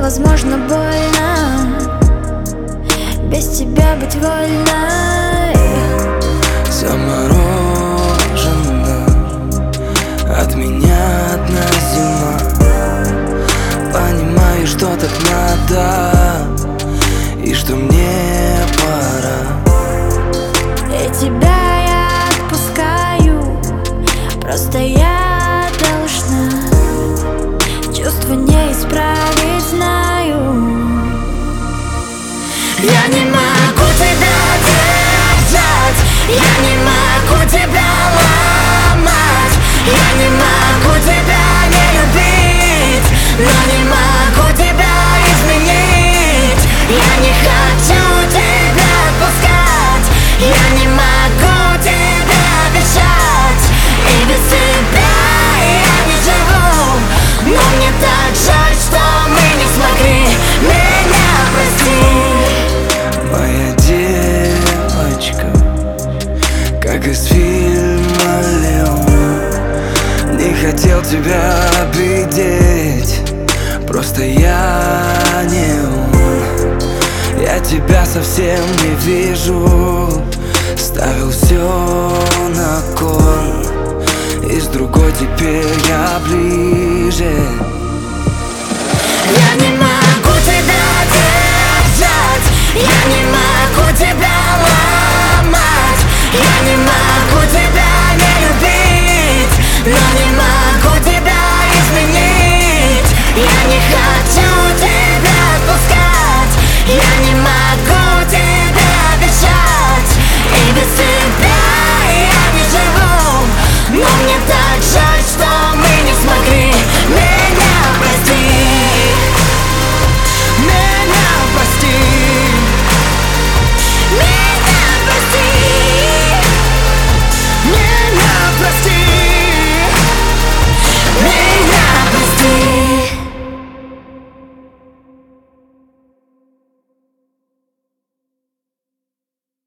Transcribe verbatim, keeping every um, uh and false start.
возможно, больно без тебя быть вольной. Заморожена от меня одна зима. Понимаю, что так надо и что мне пора. И тебя я отпускаю, просто я должна. Чувства не исправить, знаю. Я не могу тебя держать, я не могу тебя ломать, я не могу тебя не любить, но не могу тебя изменить. Я не хочу тебя отпускать, я не могу тебя обещать, и без тебя я не живу. Но мне так жаль, что мы не смогли. Меня прости, моя девочка, как из фильма «Леон». Не хотел тебя обидеть, просто я не он. Я тебя совсем не вижу, ставил все на кон, и с другой теперь я ближе.